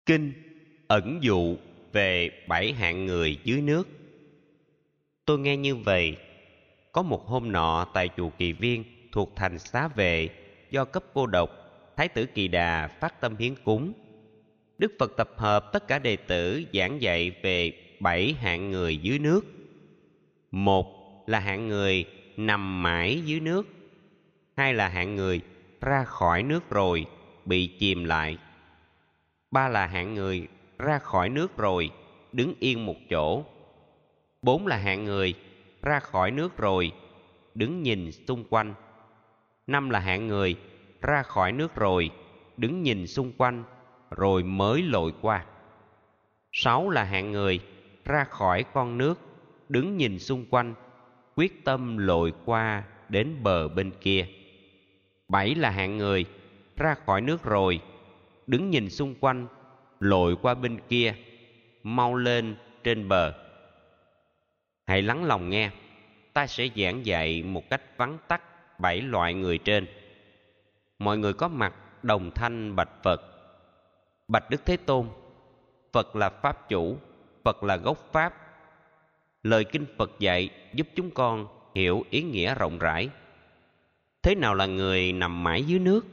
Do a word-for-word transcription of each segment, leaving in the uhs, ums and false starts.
Kinh ẩn dụ về bảy hạng người dưới nước. Tôi nghe như vậy: có một hôm nọ tại chùa Kỳ Viên thuộc thành Xá Vệ, do cấp cô độc, Thái tử Kỳ Đà phát tâm hiến cúng. Đức Phật tập hợp tất cả đệ tử giảng dạy về bảy hạng người dưới nước. Một là hạng người nằm mãi dưới nước. Hai là hạng người ra khỏi nước rồi bị chìm lại. Ba là hạng người ra khỏi nước rồi đứng yên một chỗ. Bốn là hạng người ra khỏi nước rồi đứng nhìn xung quanh. Năm là hạng người ra khỏi nước rồi đứng nhìn xung quanh rồi mới lội qua. Sáu là hạng người ra khỏi con nước đứng nhìn xung quanh, quyết tâm lội qua đến bờ bên kia. Bảy là hạng người ra khỏi nước rồi đứng nhìn xung quanh, lội qua bên kia, mau lên trên bờ. Hãy lắng lòng nghe, ta sẽ giảng dạy một cách vắn tắt bảy loại người trên. Mọi người có mặt đồng thanh bạch Phật: Bạch Đức Thế Tôn, Phật là Pháp chủ, Phật là gốc Pháp. Lời kinh Phật dạy giúp chúng con hiểu ý nghĩa rộng rãi. Thế nào là người nằm mãi dưới nước?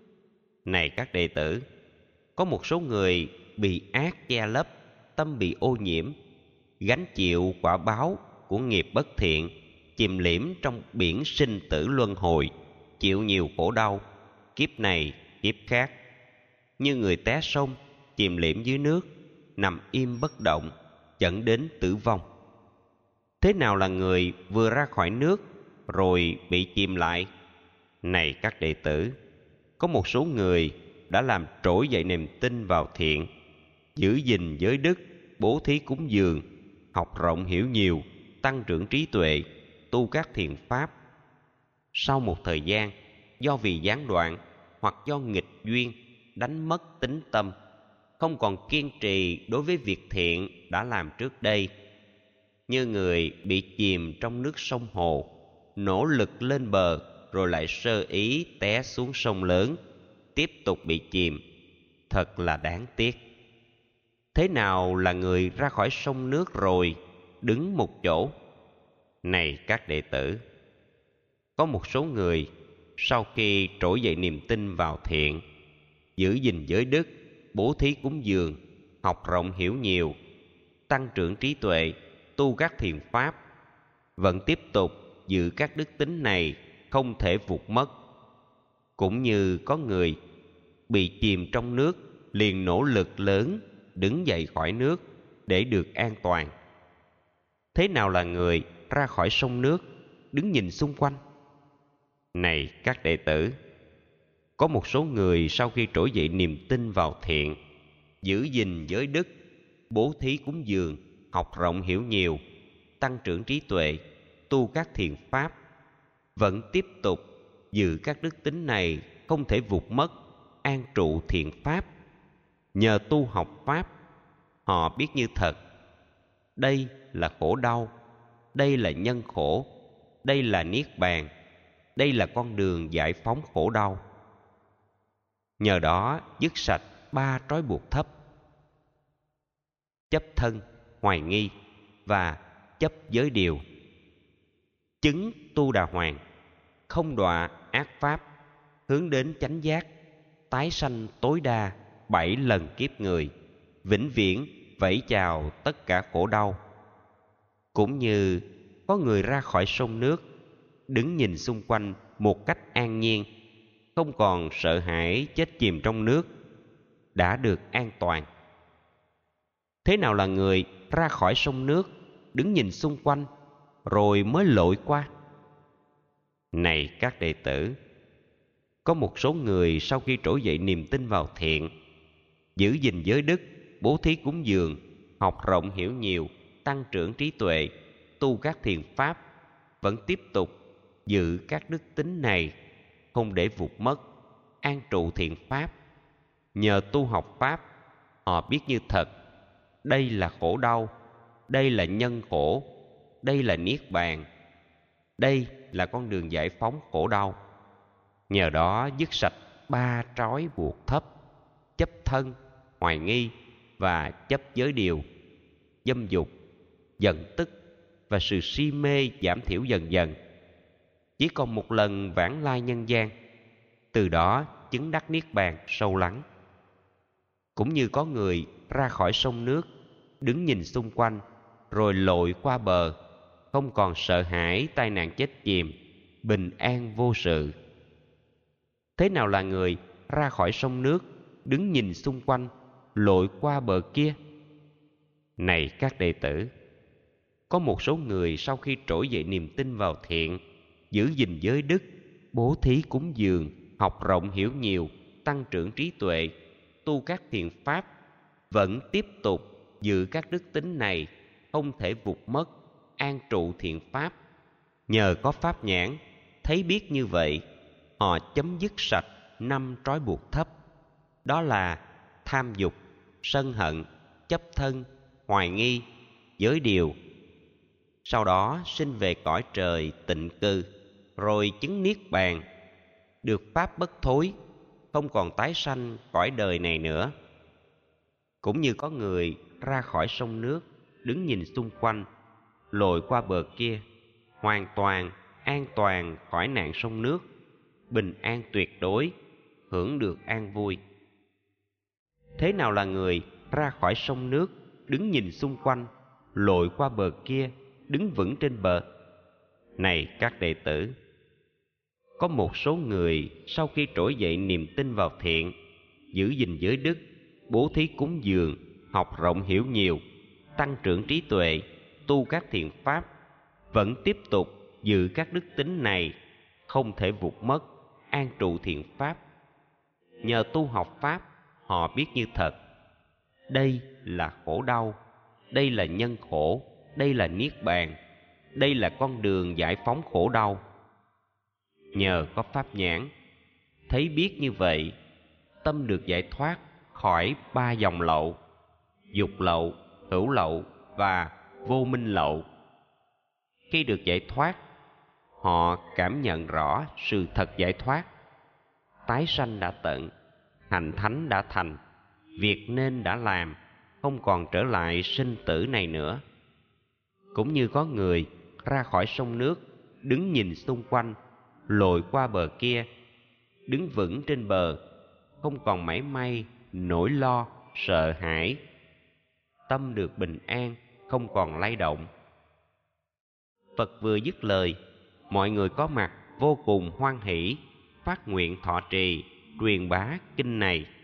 Này các đệ tử, có một số người bị ác che lấp, tâm bị ô nhiễm, gánh chịu quả báo của nghiệp bất thiện, chìm liễm trong biển sinh tử luân hồi, chịu nhiều khổ đau, kiếp này kiếp khác, như người té sông, chìm liễm dưới nước, nằm im bất động, dẫn đến tử vong. Thế nào là người vừa ra khỏi nước rồi bị chìm lại? Này các đệ tử, có một số người đã làm trỗi dậy niềm tin vào thiện, giữ gìn giới đức, bố thí cúng dường, học rộng hiểu nhiều, tăng trưởng trí tuệ, tu các thiện pháp. Sau một thời gian, do vì gián đoạn hoặc do nghịch duyên, đánh mất tín tâm, không còn kiên trì đối với việc thiện đã làm trước đây, như người bị chìm trong nước sông hồ, nỗ lực lên bờ rồi lại sơ ý té xuống sông lớn, tiếp tục bị chìm, thật là đáng tiếc. Thế nào là người ra khỏi sông nước rồi đứng một chỗ? Này các đệ tử, có một số người sau khi trỗi dậy niềm tin vào thiện, giữ gìn giới đức, bố thí cúng dường, học rộng hiểu nhiều, tăng trưởng trí tuệ, tu các thiện pháp, vẫn tiếp tục giữ các đức tính này không thể vụt mất. Cũng như có người bị chìm trong nước liền nỗ lực lớn đứng dậy khỏi nước để được an toàn. Thế nào là người ra khỏi sông nước đứng nhìn xung quanh? Này các đệ tử, có một số người sau khi trỗi dậy niềm tin vào thiện, giữ gìn giới đức, bố thí cúng dường, học rộng hiểu nhiều, tăng trưởng trí tuệ, tu các thiện pháp, vẫn tiếp tục giữ các đức tính này không thể vụt mất, an trụ thiện pháp. Nhờ tu học pháp, họ biết như thật, đây là khổ đau, đây là nhân khổ, đây là niết bàn, đây là con đường giải phóng khổ đau. Nhờ đó dứt sạch ba trói buộc thấp: chấp thân, hoài nghi và chấp giới điều. Chứng tu đà hoàng, không đọa ác pháp, hướng đến chánh giác, tái sanh tối đa bảy lần kiếp người, vĩnh viễn vẫy chào tất cả khổ đau. Cũng như có người ra khỏi sông nước, đứng nhìn xung quanh một cách an nhiên, không còn sợ hãi chết chìm trong nước, đã được an toàn. Thế nào là người ra khỏi sông nước, đứng nhìn xung quanh, rồi mới lội qua? Này các đệ tử, có một số người sau khi trỗi dậy niềm tin vào thiện, giữ gìn giới đức, bố thí cúng dường, học rộng hiểu nhiều, tăng trưởng trí tuệ, tu các thiện pháp, vẫn tiếp tục giữ các đức tính này không để vụt mất, an trụ thiện pháp. Nhờ tu học pháp, họ biết như thật, đây là khổ đau, đây là nhân khổ, đây là niết bàn, đây là con đường giải phóng khổ đau. Nhờ đó dứt sạch ba trói buộc thấp: chấp thân, hoài nghi và chấp giới điều, dâm dục, giận tức và sự si mê giảm thiểu dần dần. Chỉ còn một lần vãng lai nhân gian, từ đó chứng đắc niết bàn sâu lắng. Cũng như có người ra khỏi sông nước, đứng nhìn xung quanh, rồi lội qua bờ, không còn sợ hãi tai nạn chết chìm, bình an vô sự. Thế nào là người ra khỏi sông nước, đứng nhìn xung quanh, lội qua bờ kia? Này các đệ tử, có một số người sau khi trỗi dậy niềm tin vào thiện, giữ gìn giới đức, bố thí cúng dường, học rộng hiểu nhiều, tăng trưởng trí tuệ, tu các thiện pháp, vẫn tiếp tục giữ các đức tính này, không thể vụt mất, an trụ thiện pháp. Nhờ có pháp nhãn, thấy biết như vậy, họ chấm dứt sạch năm trói buộc thấp. Đó là tham dục, sân hận, chấp thân, hoài nghi, giới điều. Sau đó sinh về cõi trời tịnh cư, rồi chứng niết bàn, được pháp bất thối, không còn tái sanh cõi đời này nữa. Cũng như có người ra khỏi sông nước, đứng nhìn xung quanh, lội qua bờ kia, hoàn toàn an toàn khỏi nạn sông nước, bình an tuyệt đối, hưởng được an vui. Thế nào là người ra khỏi sông nước, đứng nhìn xung quanh, lội qua bờ kia, đứng vững trên bờ? Này các đệ tử, có một số người sau khi trỗi dậy niềm tin vào thiện, giữ gìn giới đức, bố thí cúng dường, học rộng hiểu nhiều, tăng trưởng trí tuệ, tu các thiện pháp, vẫn tiếp tục giữ các đức tính này, không thể vụt mất, an trụ thiện pháp. Nhờ tu học pháp, họ biết như thật, đây là khổ đau, đây là nhân khổ, đây là niết bàn, đây là con đường giải phóng khổ đau. Nhờ có pháp nhãn, thấy biết như vậy, tâm được giải thoát khỏi ba dòng lậu: dục lậu, hữu lậu và vô minh lậu. Khi được giải thoát, họ cảm nhận rõ sự thật giải thoát. Tái sanh đã tận, hành thánh đã thành, việc nên đã làm, không còn trở lại sinh tử này nữa. Cũng như có người ra khỏi sông nước, đứng nhìn xung quanh, lội qua bờ kia, đứng vững trên bờ, không còn mảy may nỗi lo, sợ hãi. Tâm được bình an, không còn lay động. Phật vừa dứt lời, mọi người có mặt vô cùng hoan hỷ, phát nguyện thọ trì, truyền bá kinh này.